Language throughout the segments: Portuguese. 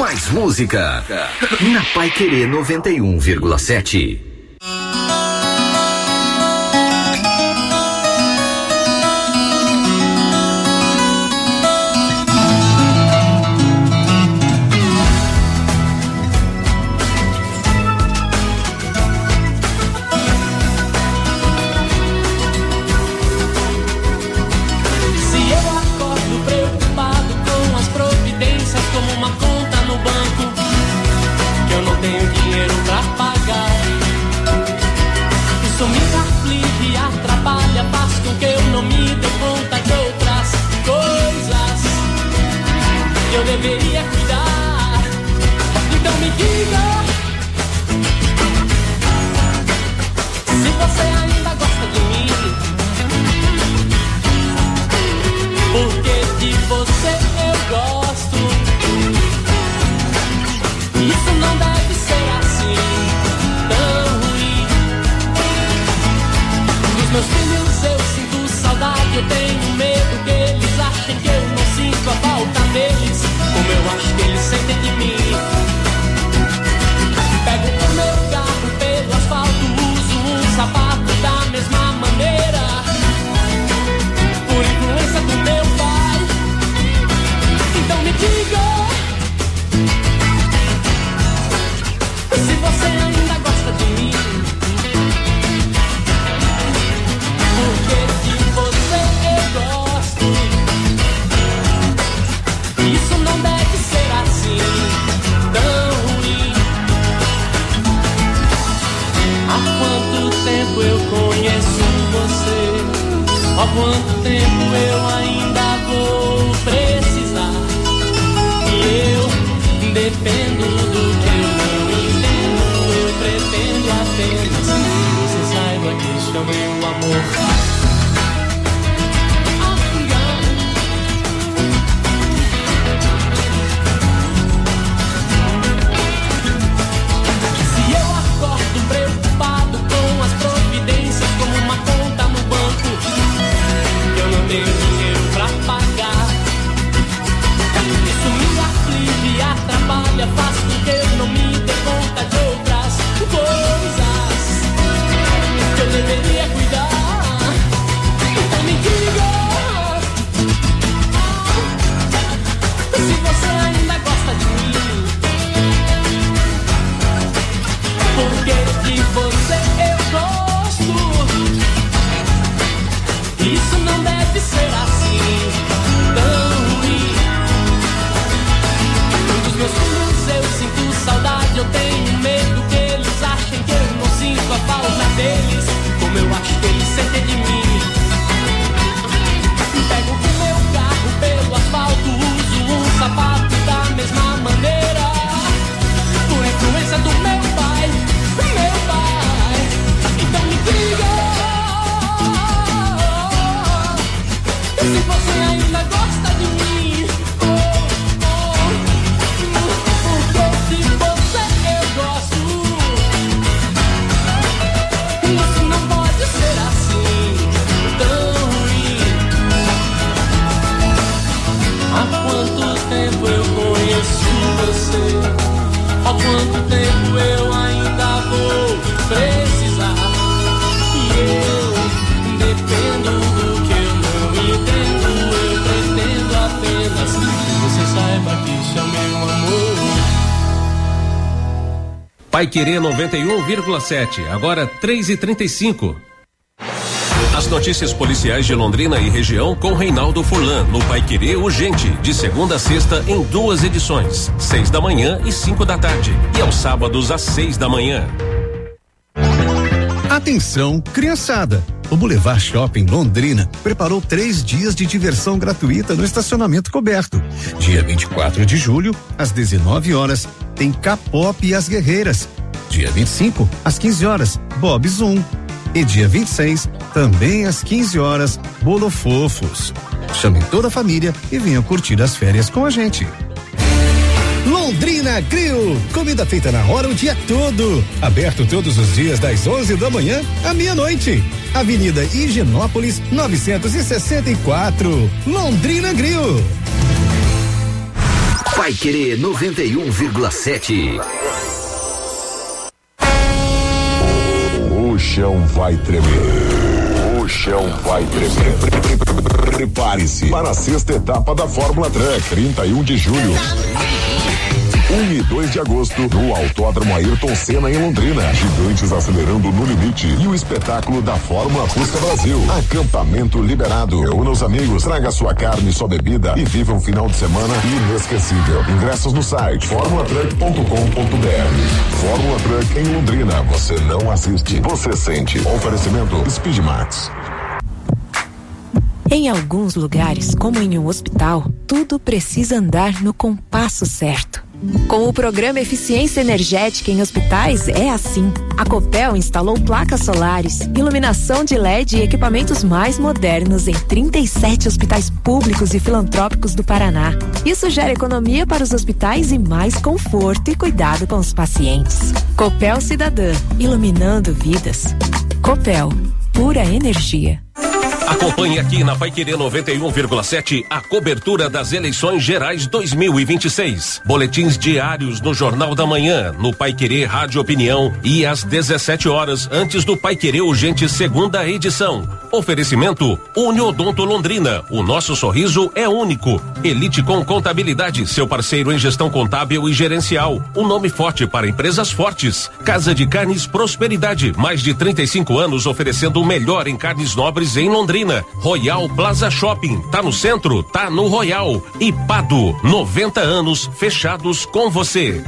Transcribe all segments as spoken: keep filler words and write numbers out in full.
mais música. Na Paiquerê noventa e um vírgula sete. Deveria cuidar, então me diga se você ainda gosta de mim, porque de você eu gosto. Isso não deve ser assim, tão ruim. Dos meus filhos eu sinto saudade, eu tenho medo que eles achem que eu não sinto a falta deles, como eu acho que eles sentem de mim. Pego o meu carro pelo asfalto, uso um sapato da mesma maneira, por influência do meu pai. Então me diga se você ainda gosta de mim, porque de você eu gosto. Isso não deve ser assim, tão ruim. Há quanto tempo eu conheço você? Há quanto tempo eu ainda vou precisar? E eu dependo do que eu não entendo. Eu pretendo apenas que você saiba que isso é meu amor. Tenho dinheiro pra pagar. Isso me aflige e atrapalha, faz com que eu não me dê conta de outras coisas que eu deveria cuidar. Então me diga se você ainda gosta de mim, porque de você eu gosto. Isso não deve ser assim, tão ruim. Dos meus filhos eu sinto saudade, eu tenho medo que eles achem que eu não sinto a falta deles, como eu acho que eles sentem de mim. Pego o meu carro pelo asfalto, uso um sapato da mesma maneira, por influência do meu pai, meu pai. Então me diga se você ainda gosta de mim, oh, oh, porque de você eu gosto. Isso não pode ser assim, tão ruim. Há quanto tempo eu conheço você? Há quanto tempo eu ainda vou precisar? E eu dependo do que eu não entendo. Eu pretendo apenas que você saiba que isso é meu amor. Paiquerê noventa e um vírgula sete, agora três e trinta e cinco. As notícias policiais de Londrina e região com Reinaldo Furlan no Paiquerê Urgente, de segunda a sexta em duas edições, seis da manhã e cinco da tarde, e aos sábados às seis da manhã. Atenção, criançada! O Boulevard Shopping Londrina preparou três dias de diversão gratuita no estacionamento coberto. Dia vinte e quatro de julho, às dezenove horas, tem K-pop e as Guerreiras. Dia vinte e cinco, às quinze horas, Bob Zoom. E dia vinte e seis, também às quinze horas, Bolo Fofos. Chamem toda a família e venham curtir as férias com a gente. Londrina Grill, comida feita na hora o dia todo. Aberto todos os dias das onze da manhã à meia-noite. Avenida Higienópolis novecentos e sessenta e quatro. Londrina Grill. Paiquerê noventa e um vírgula sete. O chão vai tremer. O chão vai tremer. Prepare-se para a sexta etapa da Fórmula Truck, trinta e um de julho. um e dois de agosto, no Autódromo Ayrton Senna, em Londrina. Gigantes acelerando no limite. E o espetáculo da Fórmula Fusca Brasil. Acampamento liberado. Reúna os amigos, traga sua carne e sua bebida e viva um final de semana inesquecível. Ingressos no site formula truck ponto com ponto b r. Fórmula Truck em Londrina. Você não assiste, você sente. Oferecimento Speedmax. Em alguns lugares, como em um hospital, tudo precisa andar no compasso certo. Com o programa Eficiência Energética em Hospitais é assim. A Copel instalou placas solares, iluminação de L E D e equipamentos mais modernos em trinta e sete hospitais públicos e filantrópicos do Paraná. Isso gera economia para os hospitais e mais conforto e cuidado com os pacientes. Copel Cidadã, iluminando vidas. Copel, pura energia. Acompanhe aqui na Paiquerê noventa e um vírgula sete a cobertura das eleições gerais dois mil e vinte e seis. Boletins diários no Jornal da Manhã, no Paiquerê Rádio Opinião e às dezessete horas antes do Paiquerê Urgente segunda edição. Oferecimento Uniodonto Londrina. O nosso sorriso é único. Elite com Contabilidade, seu parceiro em gestão contábil e gerencial. Um nome forte para empresas fortes. Casa de Carnes Prosperidade, mais de trinta e cinco anos oferecendo o melhor em carnes nobres em Londrina. Royal Plaza Shopping, tá no centro, tá no Royal. E Pado, noventa anos fechados com você.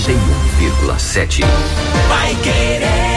noventa e um vírgula sete. Vai querer.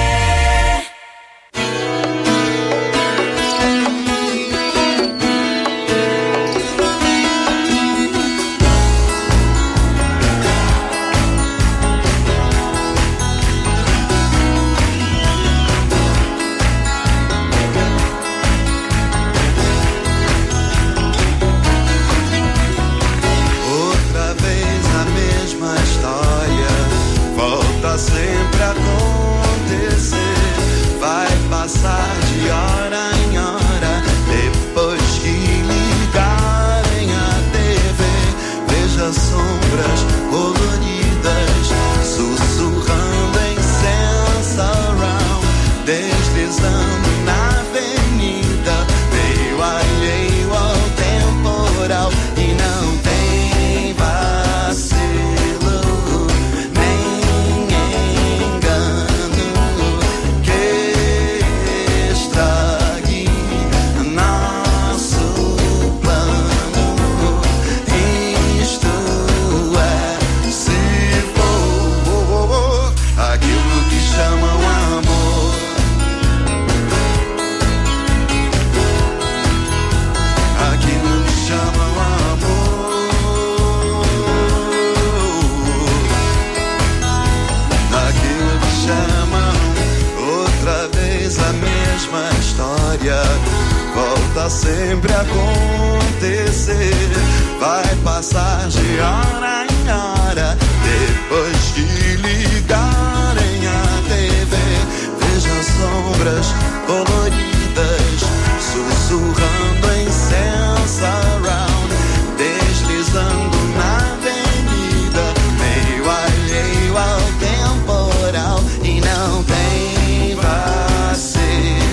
Sempre acontecer, vai passar de hora em hora. Depois que ligarem a T V, veja sombras coloridas sussurrando em surround, deslizando na avenida, meio alheio ao temporal. E não tem vacilo, volta sempre a acontecer, vai passar de hora em hora. Depois que ligarem a T V, veja sombras coloridas sussurrando em surround, deslizando na avenida, meio alheio ao temporal. E não tem vacilo,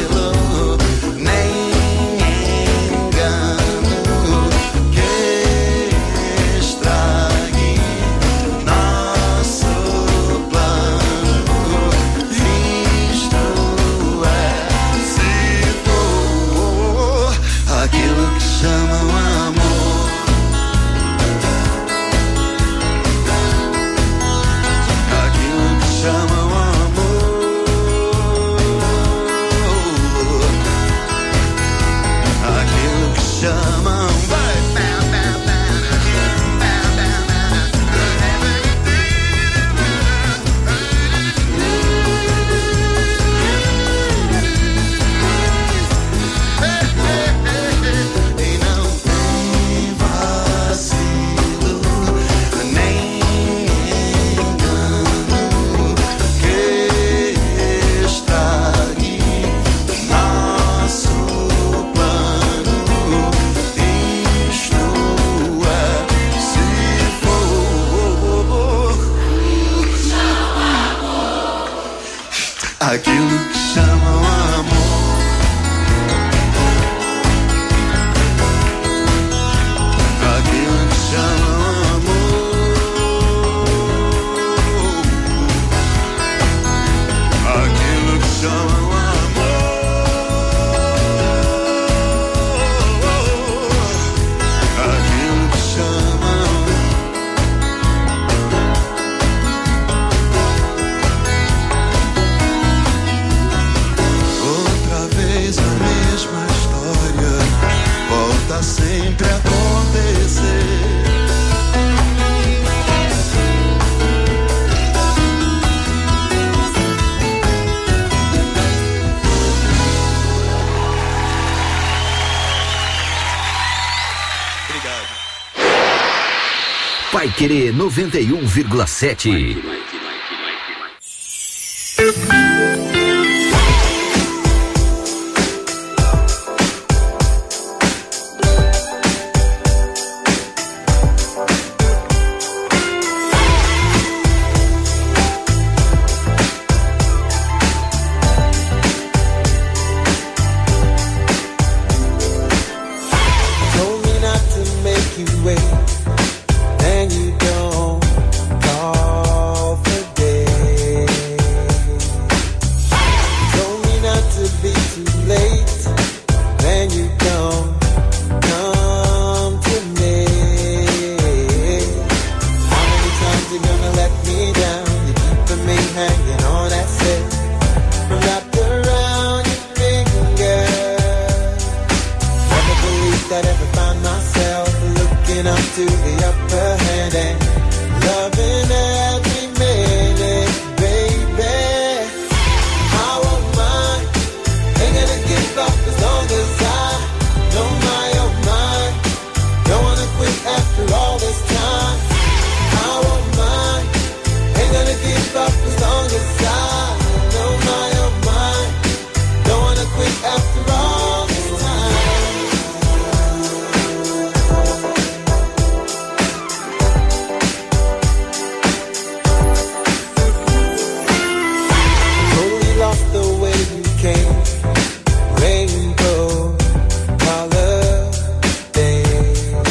aquilo que chamam amor, aquilo que chamam amor, aquilo que chamam amor, aquilo que chamam. Sempre acontecer. Obrigado. Paiquerê noventa e um vírgula sete. And you don't call for believe that ever find myself looking up to the upper hand and loving every minute, baby. I won't mind, ain't gonna give up as long as I know my own mind. Don't wanna quit after all this time. I won't mind, ain't gonna give up as long as I know my own mind. Don't wanna quit after all this time. Totally lost the way you came. Rainbow holiday.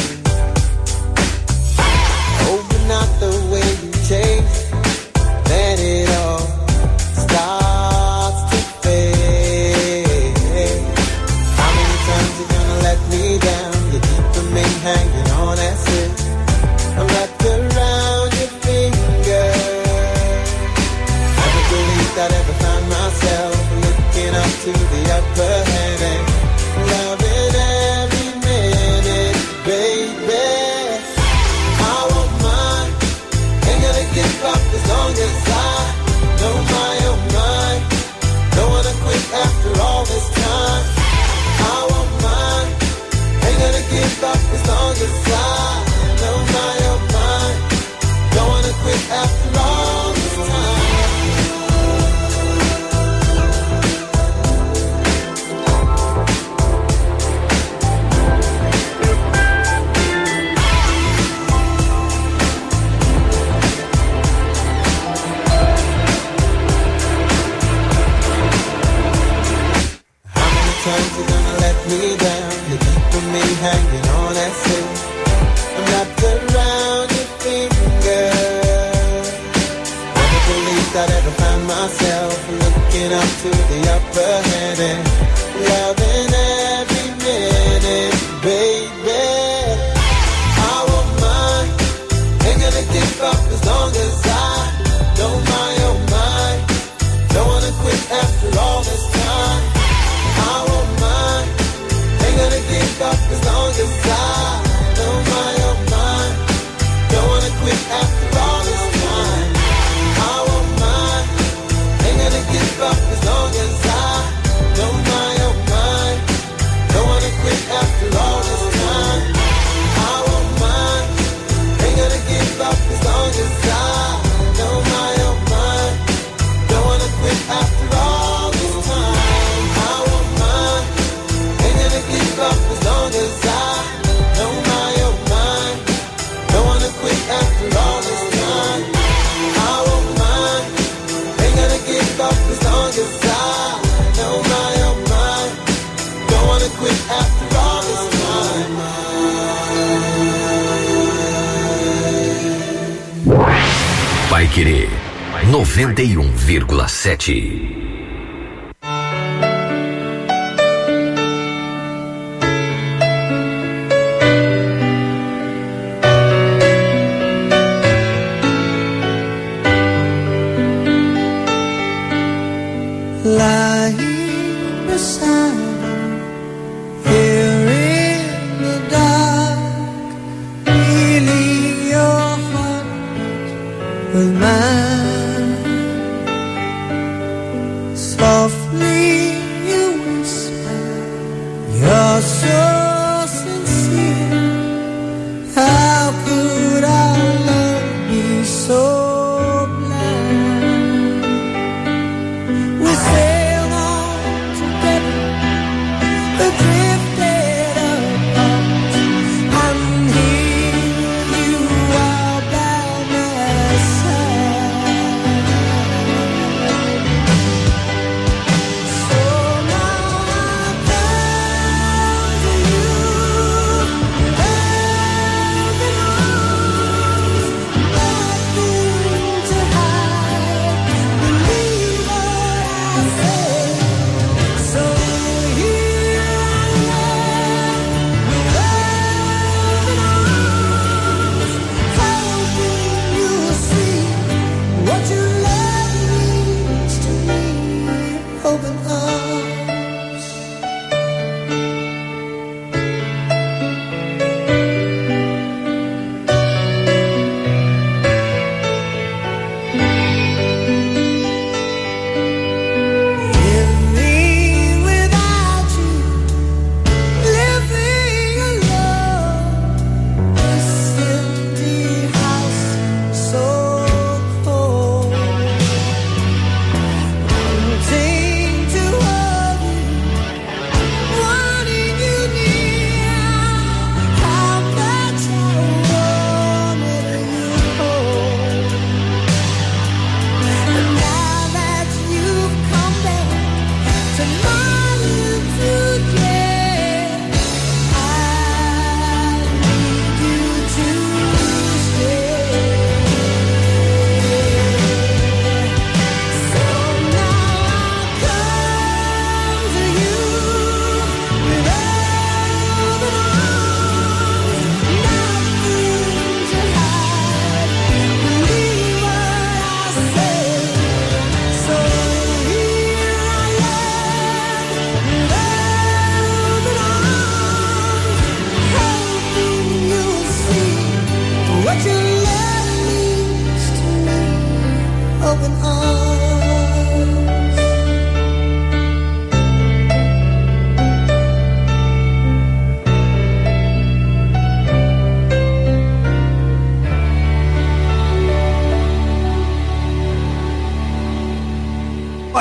Oh, but not the way you changed. Let it all starts to fade. How many times you gonna let me down? You keep me hanging on, that's it. I'm wrapped around your finger. Never believed I'd ever find myself looking up to the upper hand and loving every minute, baby. I won't mind, ain't gonna give up as long as I know my own mind. Don't wanna quit after all this time. I won't mind, ain't gonna give up as long as I know my own mind. Don't wanna quit after all this time. How many times you gonna let me down? You're keeping me hanging on, that's it. I'm wrapped around your finger. Never believed I'd ever find myself looking up to the upper hand and loving every minute, baby. I won't mind, ain't gonna give up as long as I know my own mind. Don't wanna quit after all this time. I won't mind, ain't gonna give up as long as I know my own mind. Don't wanna quit after all this time. I won't mind, ain't gonna give up as long as I know my own mind. Don't wanna quit after all this time. I won't mind, ain't gonna give up as long as I know my own mind. Don't wanna quit after all this time. I won't mind, ain't gonna give up as long as I know my own mind. Don't wanna quit after all this time. I won't mind, ain't gonna give up as long as I know my own mind. Don't wanna quit after all this time. Paiquerê noventa e um vírgula sete. Lying beside you, here in the dark, feeling your heart with mine.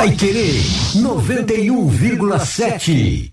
Paiquerê noventa e um vírgula sete.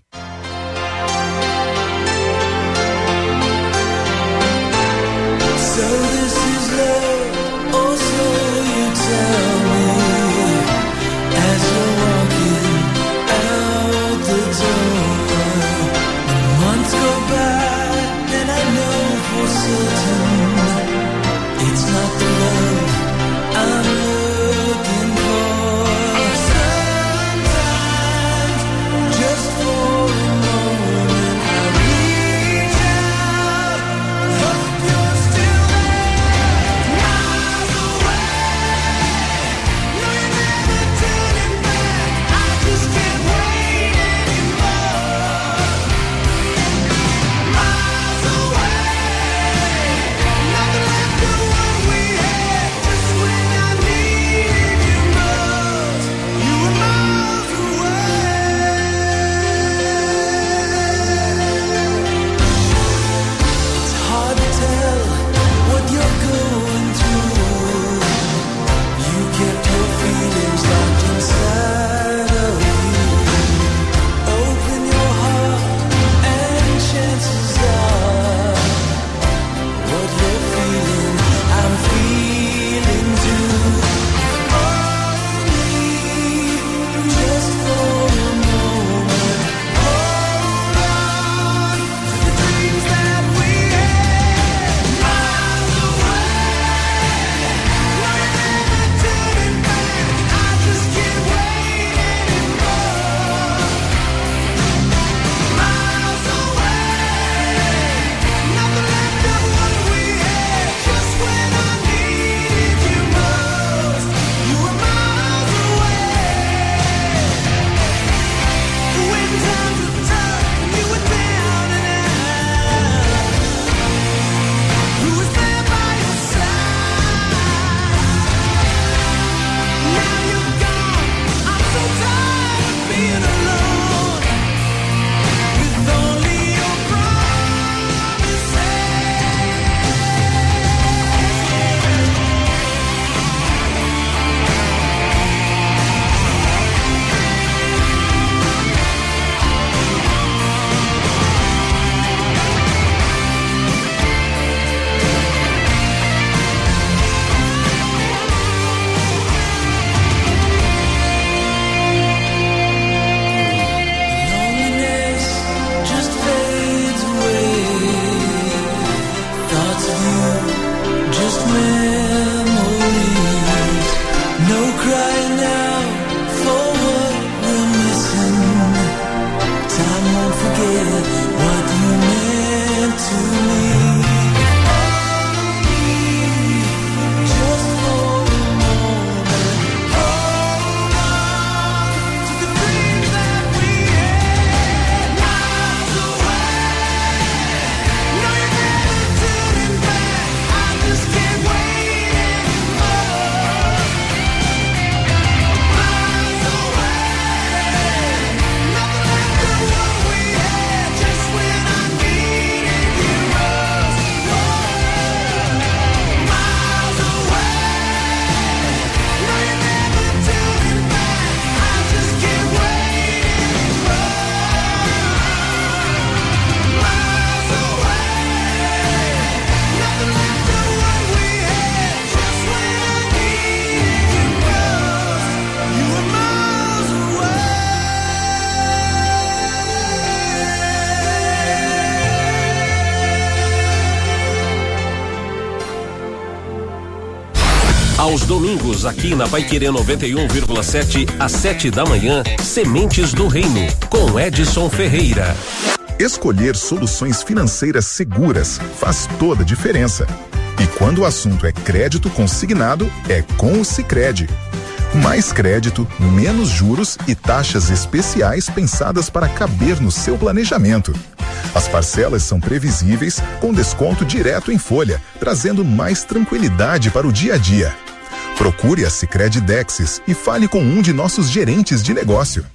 Aos domingos, aqui na Paiquerê noventa e um vírgula sete, às sete da manhã, Sementes do Reino, com Edson Ferreira. Escolher soluções financeiras seguras faz toda a diferença. E quando o assunto é crédito consignado, é com o Sicredi. Mais crédito, menos juros e taxas especiais pensadas para caber no seu planejamento. As parcelas são previsíveis, com desconto direto em folha, trazendo mais tranquilidade para o dia a dia. Procure a Sicredi Dexis e fale com um de nossos gerentes de negócio.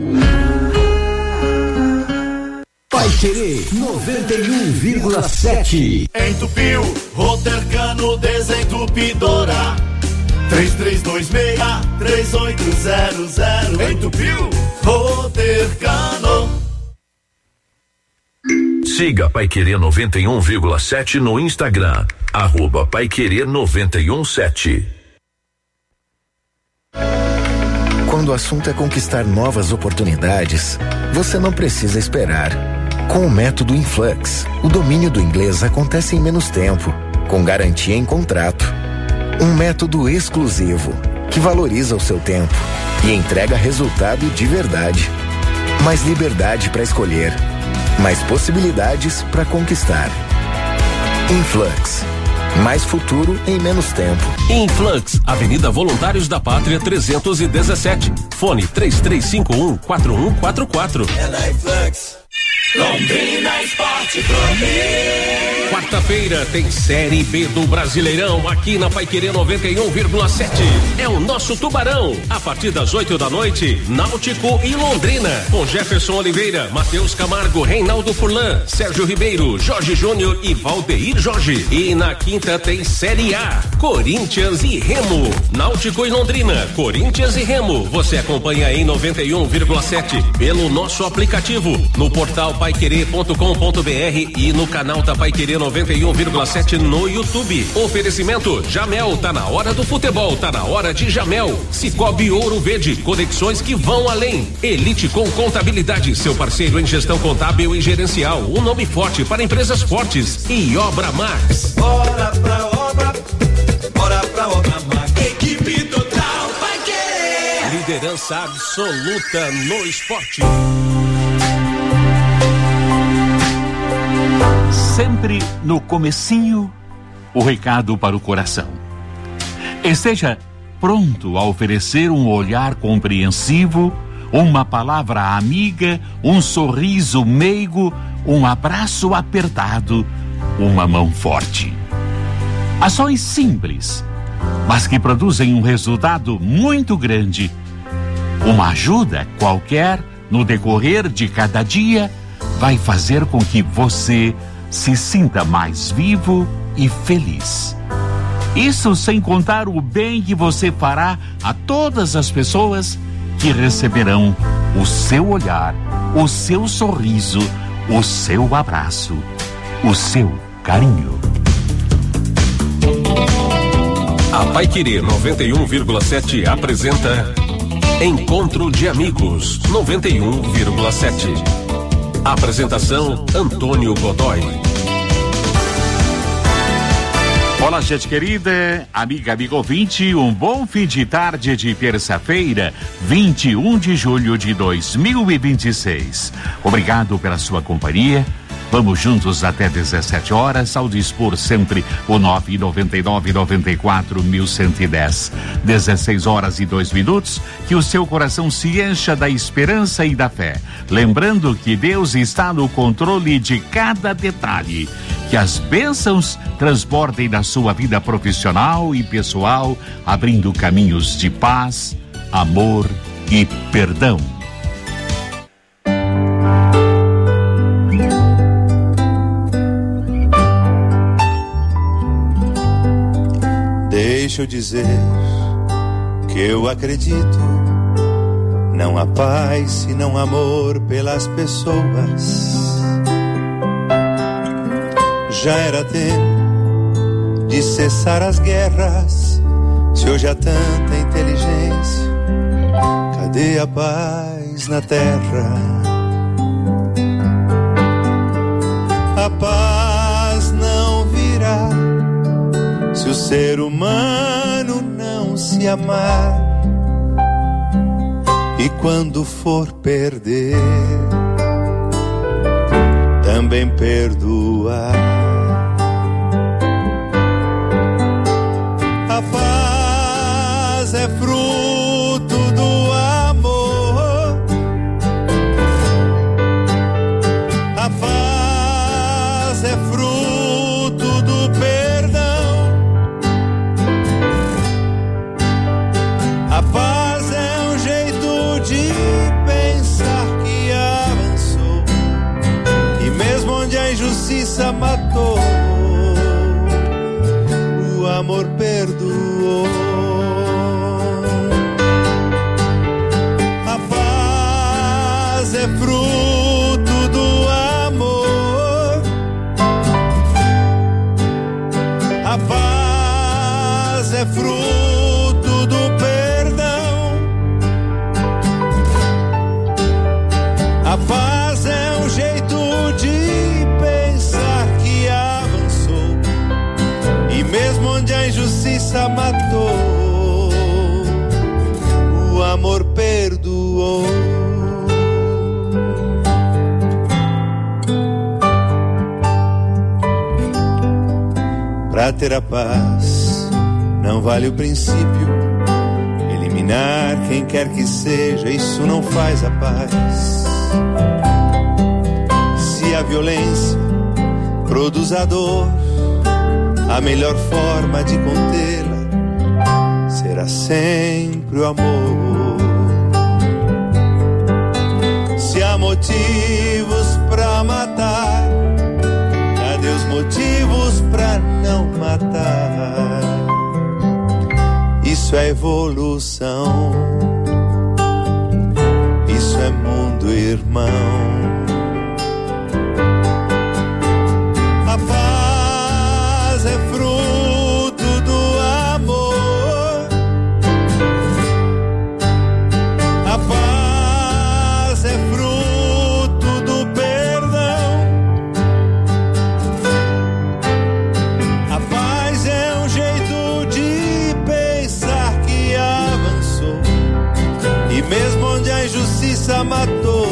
Paiquerê noventa e um vírgula sete. Entupiu, Rotercano desentupidora. três três dois seis, três oito zero zero. Entupiu, Rotercano. Siga Paiquerê noventa e um vírgula sete no Instagram, arroba Paiquerê noventa e um sete. Quando o assunto é conquistar novas oportunidades, você não precisa esperar. Com o método Influx, o domínio do inglês acontece em menos tempo, com garantia em contrato. Um método exclusivo, que valoriza o seu tempo e entrega resultado de verdade. Mais liberdade para escolher, mais possibilidades para conquistar. Influx. Mais futuro em menos tempo. Influx, Avenida Voluntários da Pátria trezentos e dezessete. Fone três três cinco um, quatro um quatro quatro. É na Influx. Londrina Esporte Clube. Quarta-feira tem Série B do Brasileirão aqui na Paiquerê noventa e um vírgula sete. É o nosso Tubarão. A partir das oito da noite, Náutico e Londrina. Com Jefferson Oliveira, Matheus Camargo, Reinaldo Furlan, Sérgio Ribeiro, Jorge Júnior e Valdeir Jorge. E na quinta tem Série A, Corinthians e Remo. Náutico e Londrina, Corinthians e Remo. Você acompanha em noventa e um vírgula sete pelo nosso aplicativo, no portal paiquerê ponto com ponto br e no canal da Paiquerê noventa e um vírgula sete no YouTube. Oferecimento Jamel, tá na hora do futebol, tá na hora de Jamel. Cicobi Ouro Verde, conexões que vão além. Elite com Contabilidade, seu parceiro em gestão contábil e gerencial, um nome forte para empresas fortes. E Obra Max. Bora pra obra, bora pra obra Max. Equipe total Paiquerê. Liderança absoluta no esporte. Sempre no comecinho, o recado para o coração. Esteja pronto a oferecer um olhar compreensivo, uma palavra amiga, um sorriso meigo, um abraço apertado, uma mão forte. Ações simples, mas que produzem um resultado muito grande. Uma ajuda qualquer no decorrer de cada dia vai fazer com que você se sinta mais vivo e feliz. Isso sem contar o bem que você fará a todas as pessoas que receberão o seu olhar, o seu sorriso, o seu abraço, o seu carinho. A Paiquerê noventa e um vírgula sete apresenta Encontro de Amigos noventa e um vírgula sete. Apresentação Antônio Godoy. Olá, gente querida, amiga, amigo ouvinte, um bom fim de tarde de terça-feira, vinte e um de julho de dois mil e vinte e seis. Obrigado pela sua companhia. Vamos juntos até dezessete horas, ao dispor sempre o nove nove nove nove quatro um um zero. dezesseis horas e dois minutos, que o seu coração se encha da esperança e da fé. Lembrando que Deus está no controle de cada detalhe. Que as bênçãos transbordem na sua vida profissional e pessoal, abrindo caminhos de paz, amor e perdão. Deixa eu dizer que eu acredito, não há paz senão amor pelas pessoas. Já era tempo de cessar as guerras. Se hoje há tanta inteligência, cadê a paz na terra? A paz não virá se o ser humano não se amar. E quando for perder, também perdoar. A paz é fruto do amor. A paz é fruto do perdão. A paz é um jeito de pensar que avançou, e mesmo onde a injustiça matou, o amor perdoou. injustiça matou, o amor perdoou. Pra ter a paz, não vale o princípio. Eliminar quem quer que seja, isso não faz a paz. Se a violência produz a dor, a melhor forma de contê-la será sempre o amor. Se há motivos pra matar, cadê os motivos pra não matar? Isso é evolução, isso é mundo irmão. A paz é fruto do amor, a paz é fruto do perdão, a paz é um jeito de pensar que avançou, e mesmo onde a injustiça matou,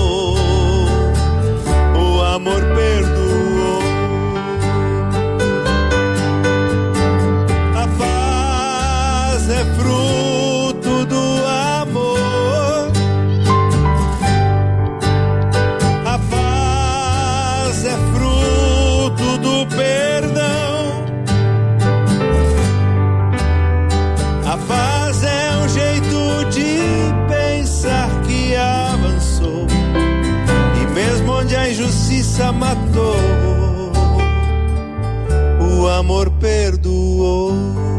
o amor perdoou. A paz é fruto do amor, a paz é fruto do perdão, a paz é um jeito de pensar que avançou, e mesmo onde a injustiça matou, o amor perdoou.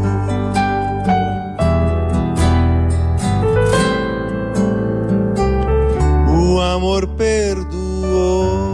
O amor perdoou.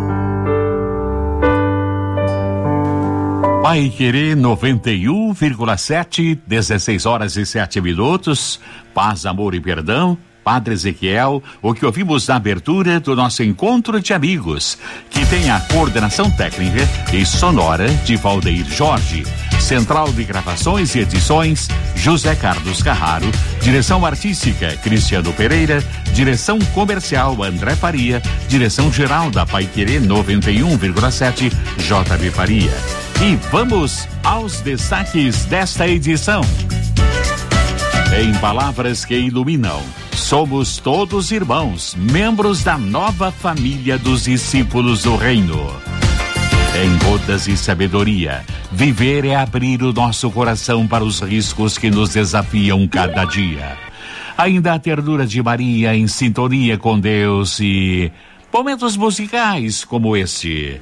Pai Querer noventa e um vírgula sete, dezesseis horas e sete minutos. Paz, amor e perdão. Padre Ezequiel, o que ouvimos na abertura do nosso encontro de amigos, que tem a coordenação técnica e sonora de Valdeir Jorge. Central de gravações e edições, José Carlos Carraro. Direção artística, Cristiano Pereira. Direção comercial, André Faria. Direção geral da Pai Querer noventa e um vírgula sete, J B Faria. E vamos aos destaques desta edição. Em palavras que iluminam, somos todos irmãos, membros da nova família dos discípulos do reino. Em gotas e sabedoria, viver é abrir o nosso coração para os riscos que nos desafiam cada dia. Ainda a ternura de Maria em sintonia com Deus e momentos musicais como este.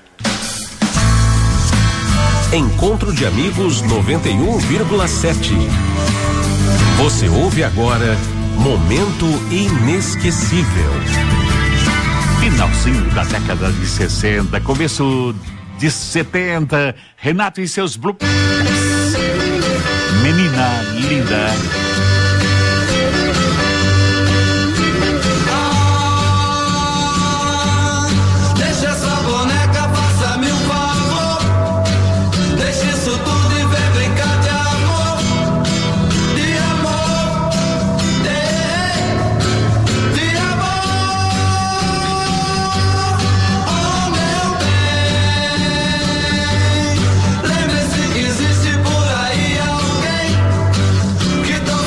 Encontro de Amigos noventa e um vírgula sete. Você ouve agora Momento Inesquecível. Finalzinho da década de sessenta, começo de setenta, Renato e seus Blue. Menina linda. Que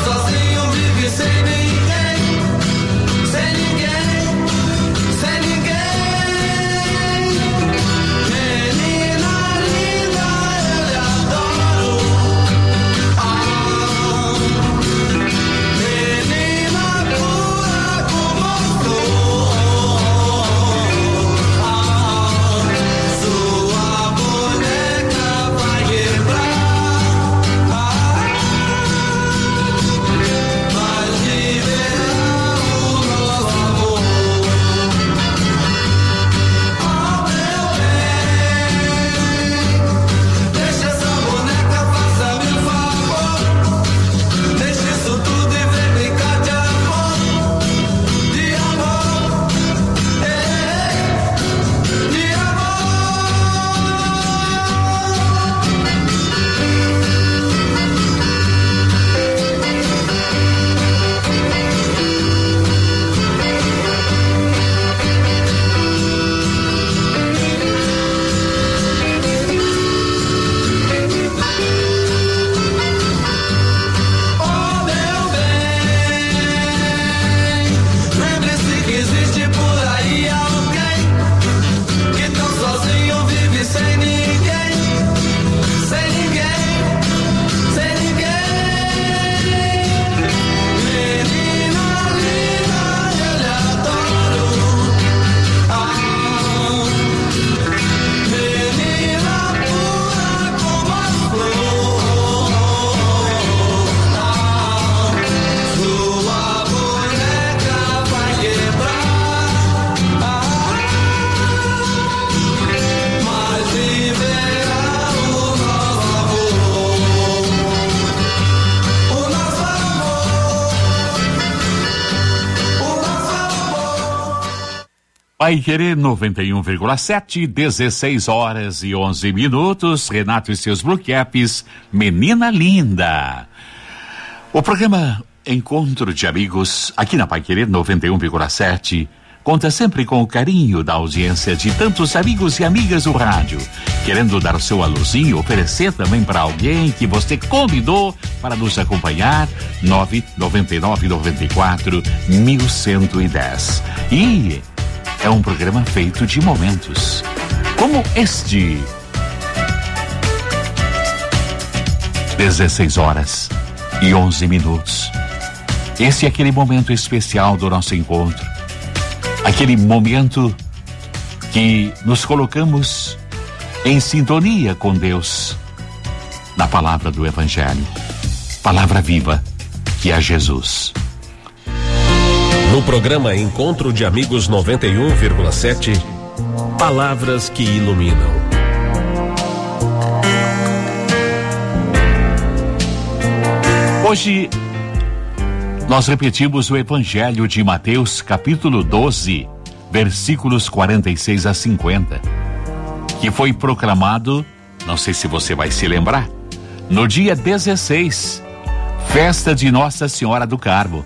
Paiquerê noventa e um vírgula sete, dezesseis horas e onze minutos. Renato e seus Blue Caps, Menina Linda. O programa Encontro de Amigos, aqui na Paiquerê noventa e um vírgula sete, conta sempre com o carinho da audiência de tantos amigos e amigas do rádio, querendo dar o seu alôzinho, oferecer também para alguém que você convidou para nos acompanhar. Nove nove nove nove quatro mil cento e dez. E é um programa feito de momentos como este. dezesseis horas e onze minutos. Esse é aquele momento especial do nosso encontro. Aquele momento que nos colocamos em sintonia com Deus, na palavra do Evangelho, palavra viva, que é Jesus. No programa Encontro de Amigos noventa e um vírgula sete, palavras que iluminam. Hoje nós repetimos o Evangelho de Mateus, capítulo doze, versículos quarenta e seis a cinquenta, que foi proclamado, não sei se você vai se lembrar, no dia dezesseis, festa de Nossa Senhora do Carmo.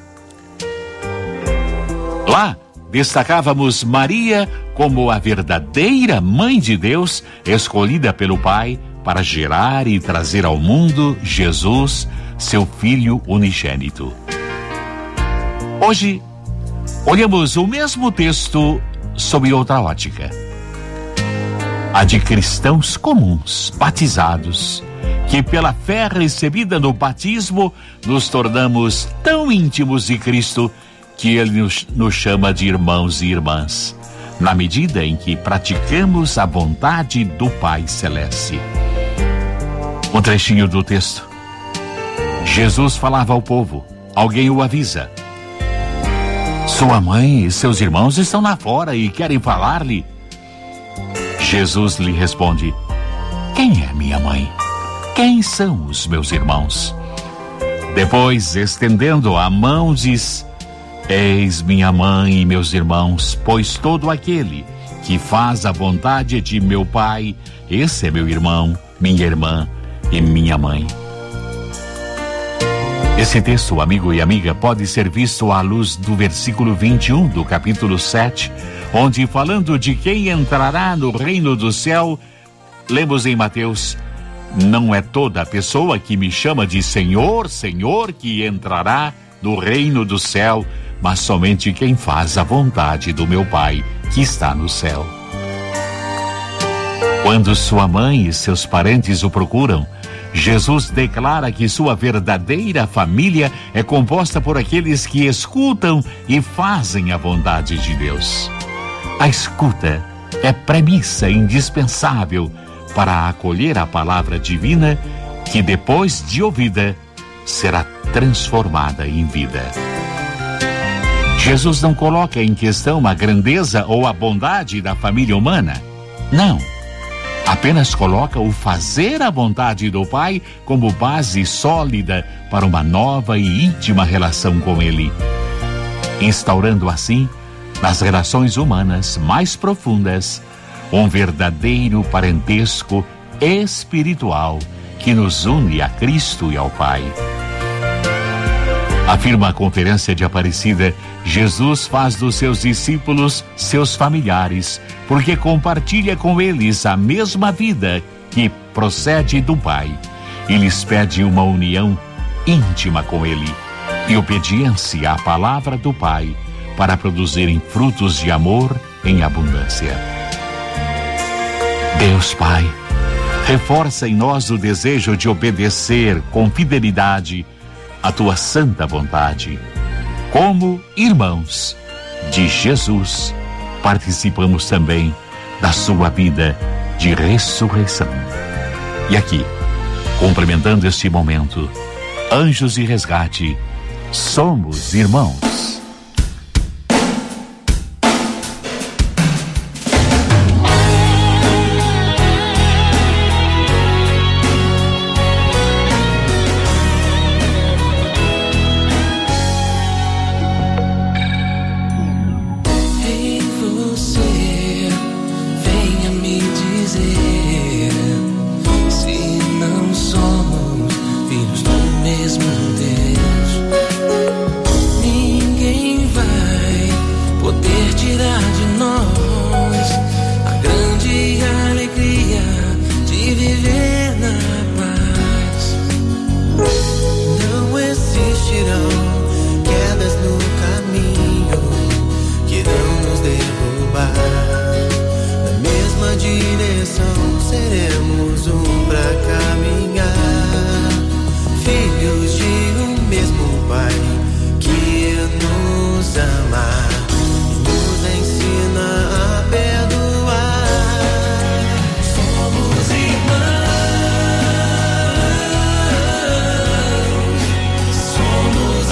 Lá destacávamos Maria como a verdadeira Mãe de Deus, escolhida pelo Pai para gerar e trazer ao mundo Jesus, seu Filho unigênito. Hoje, olhamos o mesmo texto sob outra ótica. A de cristãos comuns, batizados, que pela fé recebida no batismo, nos tornamos tão íntimos de Cristo que Ele nos, nos chama de irmãos e irmãs, na medida em que praticamos a vontade do Pai Celeste. Um trechinho do texto. Jesus falava ao povo, alguém o avisa. Sua mãe e seus irmãos estão lá fora e querem falar-lhe. Jesus lhe responde, quem é minha mãe? Quem são os meus irmãos? Depois, estendendo a mão, diz, eis minha mãe e meus irmãos, pois todo aquele que faz a vontade de meu Pai, esse é meu irmão, minha irmã e minha mãe. Esse texto, amigo e amiga, pode ser visto à luz do versículo vinte e um do capítulo sete, onde, falando de quem entrará no reino do céu, lemos em Mateus, não é toda pessoa que me chama de Senhor, Senhor, que entrará no reino do céu, mas somente quem faz a vontade do meu Pai, que está no céu. Quando sua mãe e seus parentes o procuram, Jesus declara que sua verdadeira família é composta por aqueles que escutam e fazem a vontade de Deus. A escuta é premissa indispensável para acolher a palavra divina que, depois de ouvida, será transformada em vida. Jesus não coloca em questão a grandeza ou a bondade da família humana. Não. Apenas coloca o fazer a vontade do Pai como base sólida para uma nova e íntima relação com Ele, instaurando assim, nas relações humanas mais profundas, um verdadeiro parentesco espiritual que nos une a Cristo e ao Pai. Afirma a Conferência de Aparecida, Jesus faz dos seus discípulos seus familiares, porque compartilha com eles a mesma vida que procede do Pai, e lhes pede uma união íntima com Ele e obediência à palavra do Pai para produzirem frutos de amor em abundância. Deus Pai, reforça em nós o desejo de obedecer com fidelidade a Tua santa vontade. Como irmãos de Jesus, participamos também da sua vida de ressurreição. E aqui, complementando este momento, Anjos de Resgate, somos irmãos. Ei, você seremos um pra caminhar, filhos de um mesmo Pai que nos ama e nos ensina a perdoar. Somos irmãos, somos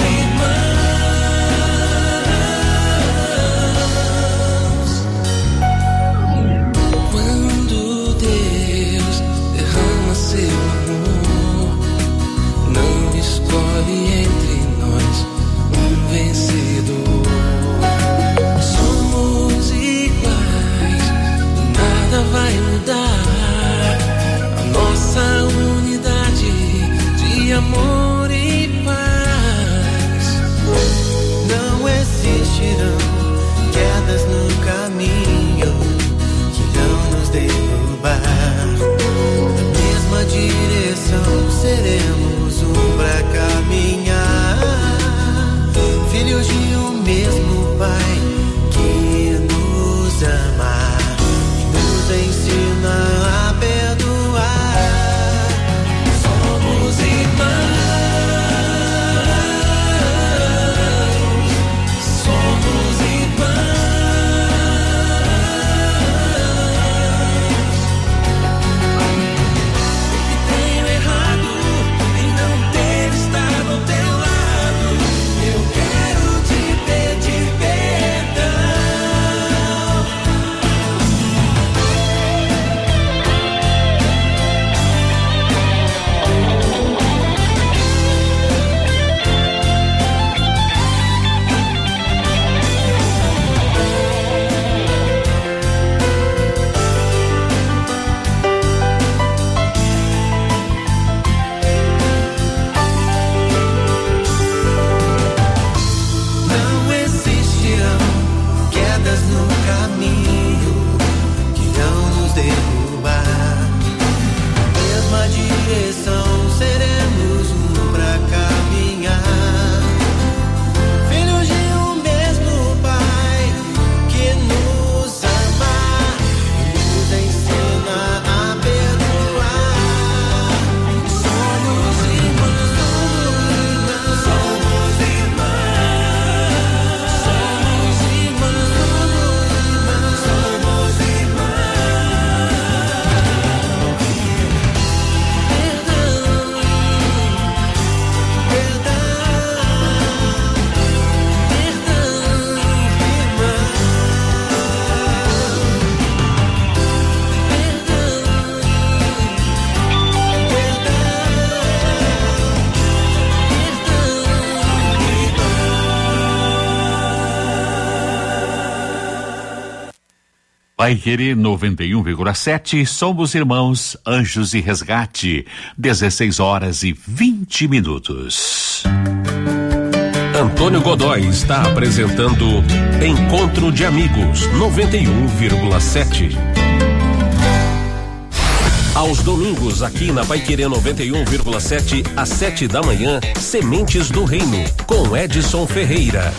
irmãos. Quando Deus derrama seu amor, não escolhe entre nós um vencedor. Somos iguais, nada vai mudar a nossa unidade de amor e paz. Não existirão quedas no caminho que irão nos derrubar. Na mesma direção seremos um pra caminhar, filhos de um mesmo Pai que nos ama e nos ensina a perdoar. Somos irmãos, somos irmãos. Eu que tenho errado em não ter estado ao teu lado, eu quero te pedir perdão. Não existirão quedas no caminho que irão nos derrubar. Na mesma direção seremos um pra caminhar, filhos de um mesmo Pai que nos ama e nos ensina a perdoar. Somos irmãos, somos irmãos, somos irmãos, somos Vai Querer noventa e um vírgula sete, somos irmãos, Anjos e Resgate, dezesseis horas e vinte minutos. Antônio Godoy está apresentando Encontro de Amigos noventa e um vírgula sete. Aos domingos, aqui na Vai Querer noventa e um vírgula sete, às sete da manhã, Sementes do Reino, com Edson Ferreira.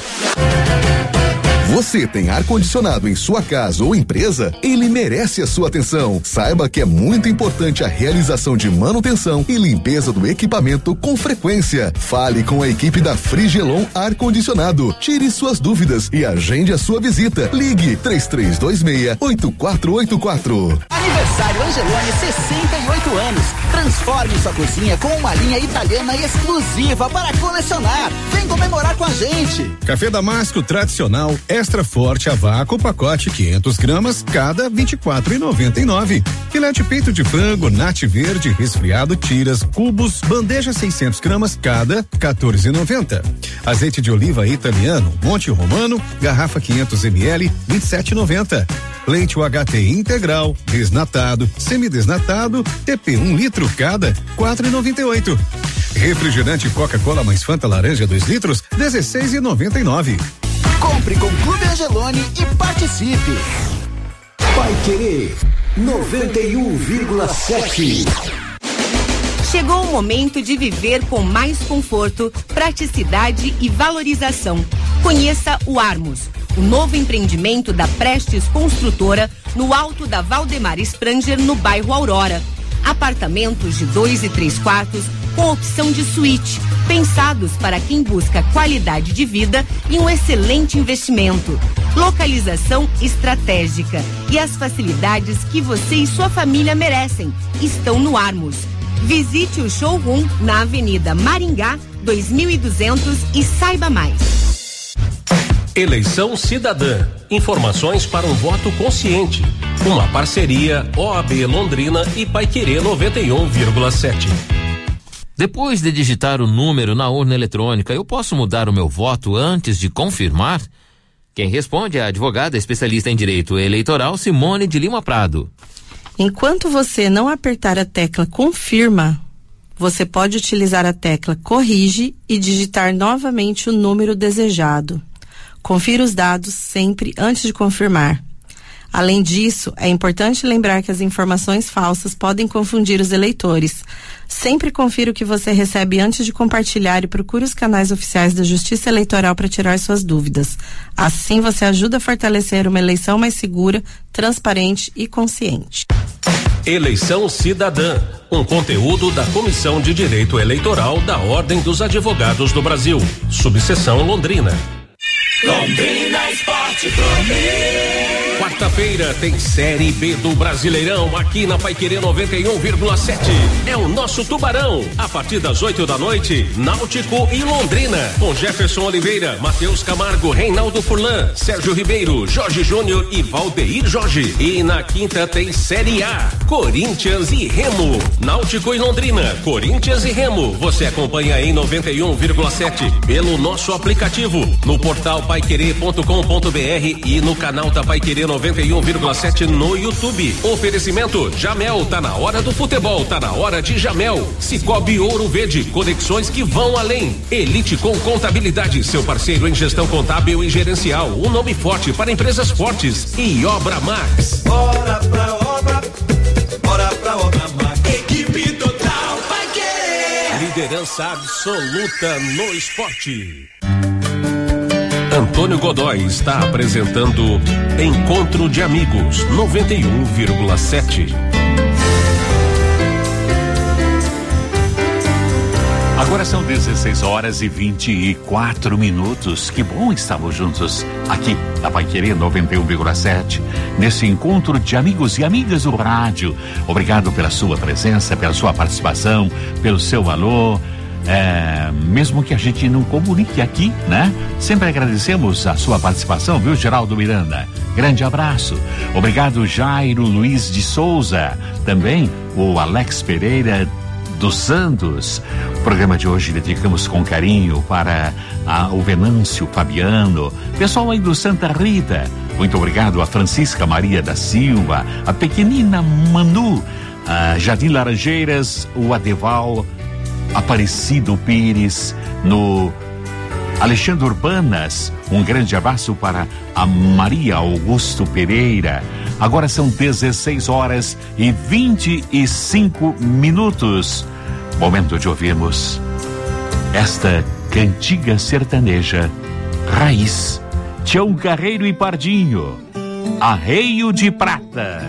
Você tem ar-condicionado em sua casa ou empresa? Ele merece a sua atenção. Saiba que é muito importante a realização de manutenção e limpeza do equipamento com frequência. Fale com a equipe da Frigelon Ar-Condicionado. Tire suas dúvidas e agende a sua visita. Ligue três três dois seis, oito quatro oito quatro. Aniversário Angelone, sessenta e oito anos. Transforme sua cozinha com uma linha italiana exclusiva para colecionar. Vem comemorar com a gente. Café Damasco tradicional, extra forte a vácuo, pacote quinhentas gramas, cada vinte e quatro reais e noventa e nove centavos. Filé de peito de frango, nate verde, resfriado, tiras, cubos, bandeja seiscentas gramas, cada quatorze reais e noventa centavos. Azeite de oliva italiano, Monte Romano, garrafa quinhentos mililitros, vinte e sete reais e noventa centavos. Leite U H T integral, desnatado, semidesnatado, T P um litro cada, quatro reais e noventa e oito centavos. Refrigerante Coca-Cola mais Fanta laranja dois litros, dezesseis reais e noventa e nove centavos. Compre com Clube Angelone e participe. Vai Querer noventa e um vírgula sete. Chegou o momento de viver com mais conforto, praticidade e valorização. Conheça o Armos, o novo empreendimento da Prestes Construtora no alto da Valdemar Spranger, no bairro Aurora. Apartamentos de dois e três quartos com opção de suíte, pensados para quem busca qualidade de vida e um excelente investimento. Localização estratégica e as facilidades que você e sua família merecem estão no Armos. Visite o showroom na Avenida Maringá dois mil e duzentos e saiba mais. Eleição Cidadã. Informações para um voto consciente. Uma parceria O A B Londrina e Paiquerê noventa e um vírgula sete. Depois de digitar o número na urna eletrônica, eu posso mudar o meu voto antes de confirmar? Quem responde é a advogada especialista em direito eleitoral Simone de Lima Prado. Enquanto você não apertar a tecla confirma, você pode utilizar a tecla corrige e digitar novamente o número desejado. Confira os dados sempre antes de confirmar. Além disso, é importante lembrar que as informações falsas podem confundir os eleitores. Sempre confira o que você recebe antes de compartilhar e procure os canais oficiais da Justiça Eleitoral para tirar suas dúvidas. Assim, você ajuda a fortalecer uma eleição mais segura, transparente e consciente. Eleição Cidadã, um conteúdo da Comissão de Direito Eleitoral da Ordem dos Advogados do Brasil, subseção Londrina. Londrina Esporte Clube. Quarta-feira tem Série B do Brasileirão aqui na Paiquerê noventa e um vírgula sete. É o nosso Tubarão. A partir das oito da noite, Náutico e Londrina. Com Jefferson Oliveira, Matheus Camargo, Reinaldo Furlan, Sérgio Ribeiro, Jorge Júnior e Valdeir Jorge. E na quinta tem Série A, Corinthians e Remo. Náutico e Londrina, Corinthians e Remo. Você acompanha em noventa e um vírgula sete pelo nosso aplicativo, no portal paiquerê ponto com ponto br e no canal da Paiquerê noventa e um vírgula sete no YouTube. Oferecimento Jamel, tá na hora do futebol, tá na hora de Jamel. Cicobi Ouro Verde, conexões que vão além. Elite com Contabilidade, seu parceiro em gestão contábil e gerencial, um nome forte para empresas fortes. E Obra Max. Bora pra obra, bora pra obra Max. Equipe total vai querer. Liderança absoluta no esporte. Antônio Godoy está apresentando Encontro de Amigos noventa e um vírgula sete. Agora são dezesseis horas e vinte e quatro minutos. Que bom estarmos juntos aqui na Paiquerê noventa e um vírgula sete, nesse encontro de amigos e amigas do rádio. Obrigado pela sua presença, pela sua participação, pelo seu valor. É, mesmo que a gente não comunique aqui, né? Sempre agradecemos a sua participação, viu, Geraldo Miranda? Grande abraço. Obrigado, Jairo Luiz de Souza. Também o Alex Pereira dos Santos. O programa de hoje dedicamos com carinho para a, o Venâncio Fabiano, pessoal aí do Santa Rita. Muito obrigado a Francisca Maria da Silva, a pequenina Manu, a Jardim Laranjeiras, o Adeval Aparecido Pires, no Alexandre Urbanas. Um grande abraço para a Maria Augusto Pereira. Agora são dezesseis horas e vinte e cinco minutos. Momento de ouvirmos esta cantiga sertaneja raiz. Tião Carreiro e Pardinho, Arreio de Prata.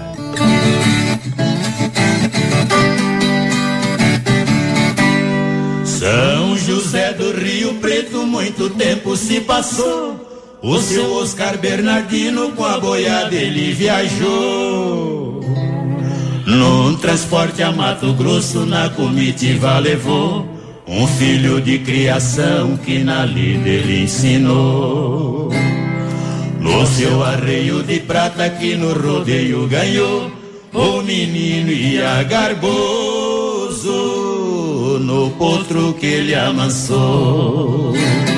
São José do Rio Preto, muito tempo se passou. O seu Oscar Bernardino com a boiada ele viajou. Num transporte a Mato Grosso, na comitiva levou um filho de criação que na lida ele ensinou. No seu arreio de prata que no rodeio ganhou, o menino ia garboso no potro que ele amansou.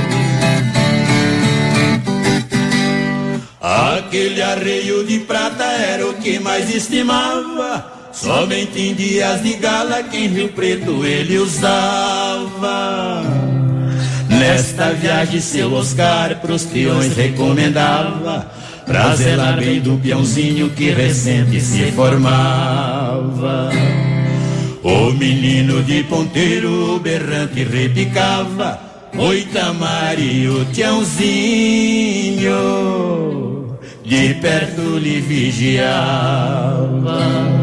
Aquele arreio de prata era o que mais estimava, somente em dias de gala que em Rio Preto ele usava. Nesta viagem seu Oscar pros peões recomendava, pra zelar bem do peãozinho que recente se formava. O menino de ponteiro berrante repicava, o Itamar e o Tiãozinho de perto lhe vigiava.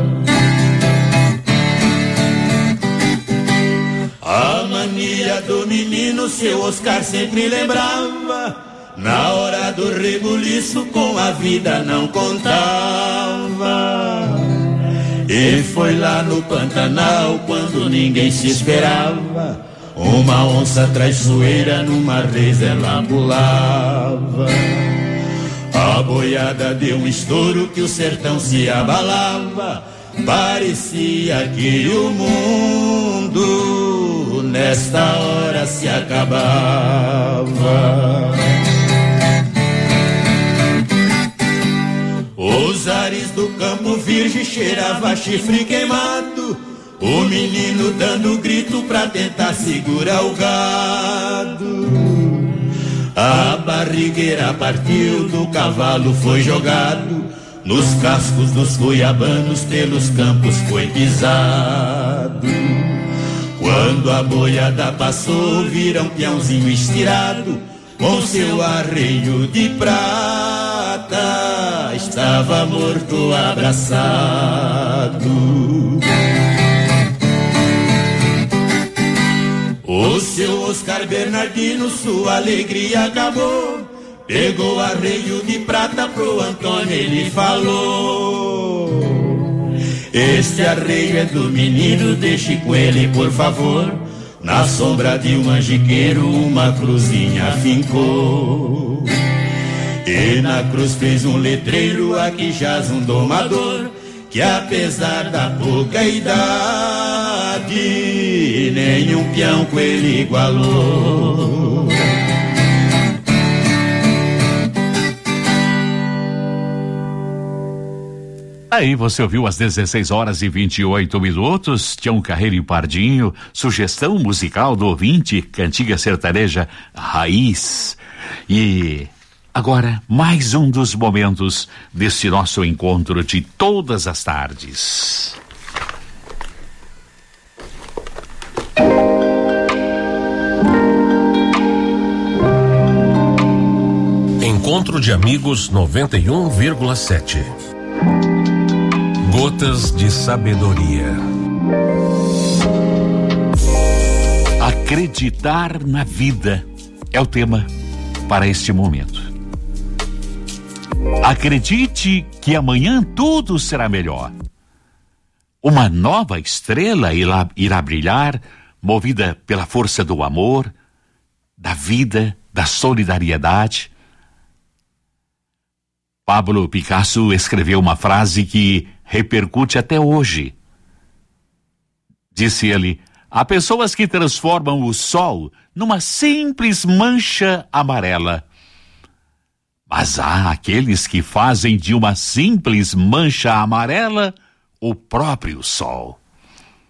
A mania do menino, seu Oscar sempre lembrava. Na hora do rebuliço, com a vida não contava. E foi lá no Pantanal, quando ninguém se esperava, uma onça traiçoeira numa reza ela pulava. A boiada deu um estouro que o sertão se abalava. Parecia que o mundo nesta hora se acabava. Os ares do Campo Virgem cheirava chifre queimado, o menino dando grito pra tentar segurar o gado. A barrigueira partiu, do cavalo foi jogado, nos cascos dos goiabanos pelos campos foi pisado. Quando a boiada passou, viram peãozinho estirado, com seu arreio de prata, estava morto abraçado. O seu Oscar Bernardino, sua alegria acabou, pegou arreio de prata pro Antônio, ele falou: este arreio é do menino, deixe com ele por favor. Na sombra de um manjiqueiro uma cruzinha fincou, e na cruz fez um letreiro: aqui jaz um domador, que apesar da pouca idade, nenhum peão com ele igualou. Aí você ouviu às dezesseis horas e vinte e oito minutos, Tião Carreiro e Pardinho, sugestão musical do ouvinte, cantiga sertaneja Raiz. E agora, mais um dos momentos desse nosso encontro de todas as tardes. Encontro de Amigos noventa e um vírgula sete. Gotas de Sabedoria. Acreditar na vida é o tema para este momento. Acredite que amanhã tudo será melhor. Uma nova estrela irá, irá brilhar, movida pela força do amor, da vida, da solidariedade. Pablo Picasso escreveu uma frase que repercute até hoje. Disse ele: há pessoas que transformam o sol numa simples mancha amarela, mas há aqueles que fazem de uma simples mancha amarela o próprio sol.